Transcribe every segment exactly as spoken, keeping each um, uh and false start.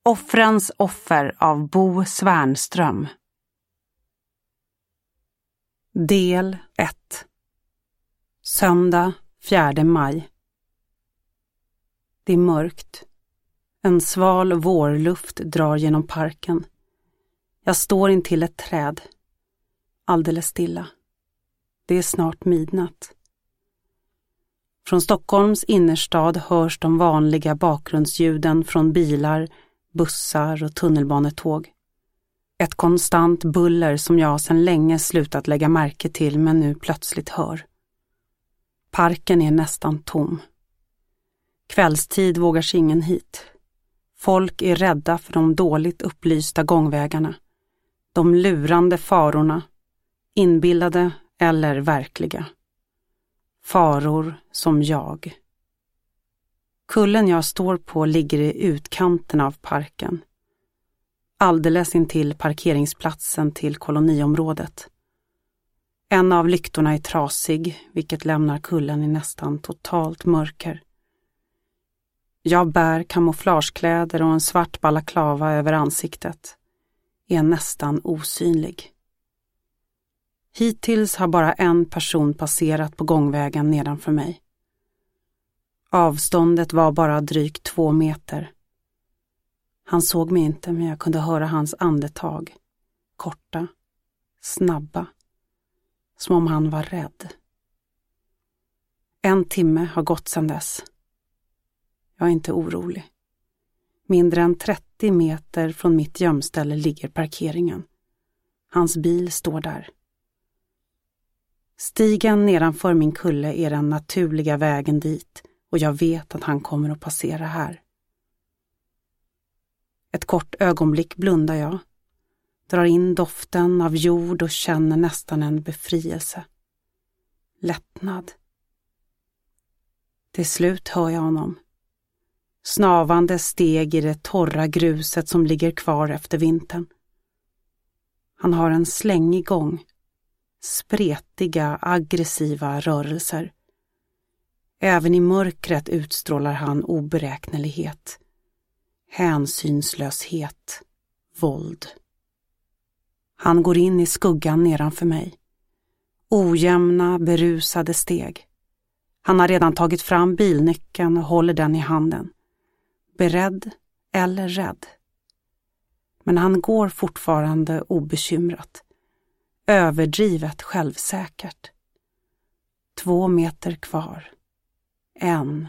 Offrens offer av Bo Svärnström. Del ett. Söndag fjärde maj. Det är mörkt. En sval vårluft drar genom parken. Jag står intill ett träd. Alldeles stilla. Det är snart midnatt. Från Stockholms innerstad hörs de vanliga bakgrundsljuden från bilar, bussar och tunnelbanetåg. Ett konstant buller som jag sedan länge slutat lägga märke till men nu plötsligt hör. Parken är nästan tom. Kvällstid vågar sig ingen hit. Folk är rädda för de dåligt upplysta gångvägarna. De lurande farorna, inbillade eller verkliga. Faror som jag. Kullen jag står på ligger i utkanten av parken. Alldeles intill parkeringsplatsen till koloniområdet. En av lyktorna är trasig, vilket lämnar kullen i nästan totalt mörker. Jag bär kamouflagekläder och en svart balaklava över ansiktet. Är nästan osynlig. Hittills har bara en person passerat på gångvägen nedanför mig. Avståndet var bara drygt två meter. Han såg mig inte, men jag kunde höra hans andetag. Korta, snabba, som om han var rädd. En timme har gått sedan dess. Jag är inte orolig. Mindre än trettio meter från mitt gömställe ligger parkeringen. Hans bil står där. Stigen nedanför min kulle är den naturliga vägen dit och jag vet att han kommer att passera här. Ett kort ögonblick blundar jag, drar in doften av jord och känner nästan en befrielse. Lättnad. Till slut hör jag honom. Snavande steg i det torra gruset som ligger kvar efter vintern. Han har en slängig gång. Spretiga, aggressiva rörelser. Även i mörkret utstrålar han oberäknelighet. Hänsynslöshet. Våld. Han går in i skuggan nedanför mig. Ojämna, berusade steg. Han har redan tagit fram bilnyckeln och håller den i handen. Beredd eller rädd. Men han går fortfarande obekymrat. Överdrivet självsäkert. Två meter kvar. En.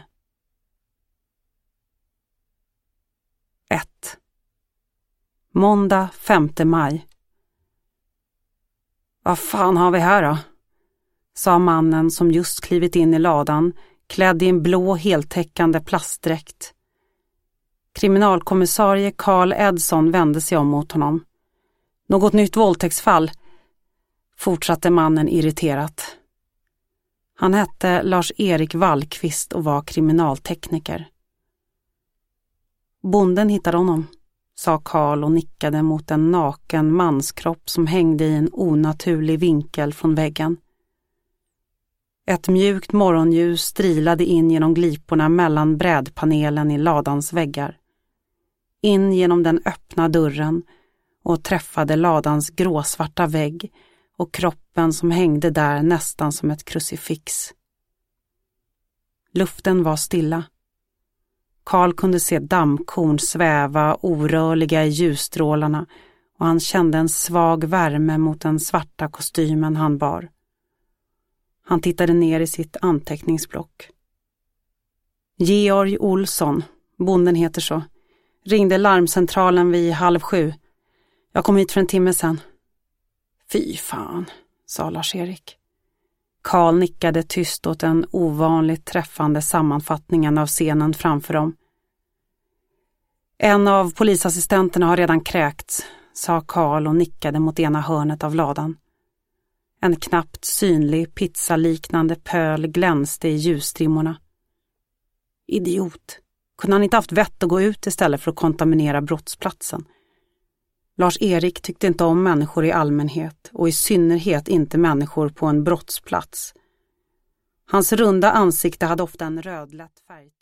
Ett. Måndag femte maj. Vad fan har vi här då? Sa mannen som just klivit in i ladan, klädd i en blå heltäckande plastdräkt. Kriminalkommissarie Carl Edson vände sig om mot honom. Något nytt våldtäktsfall? Fortsatte mannen irriterat. Han hette Lars-Erik Wallqvist och var kriminaltekniker. Bonden hittade honom, sa Carl och nickade mot en naken manskropp som hängde i en onaturlig vinkel från väggen. Ett mjukt morgonljus strilade in genom gliporna mellan brädpanelen i ladans väggar. In genom den öppna dörren och träffade ladans gråsvarta vägg och kroppen som hängde där nästan som ett krucifix. Luften var stilla. Carl kunde se dammkorn sväva orörliga i ljusstrålarna och han kände en svag värme mot den svarta kostymen han bar. Han tittade ner i sitt anteckningsblock. Georg Olsson, bonden heter så, ringde larmcentralen vid halv sju. Jag kom hit för en timme sedan. Fy fan, sa Lars-Erik. Carl nickade tyst åt den ovanligt träffande sammanfattningen av scenen framför dem. En av polisassistenterna har redan kräkts, sa Carl och nickade mot ena hörnet av ladan. En knappt synlig pizzaliknande pöl glänste i ljusstrimmorna. Idiot. Kunde han inte haft vett att gå ut istället för att kontaminera brottsplatsen? Lars-Erik tyckte inte om människor i allmänhet och i synnerhet inte människor på en brottsplats. Hans runda ansikte hade ofta en rödlätt färg.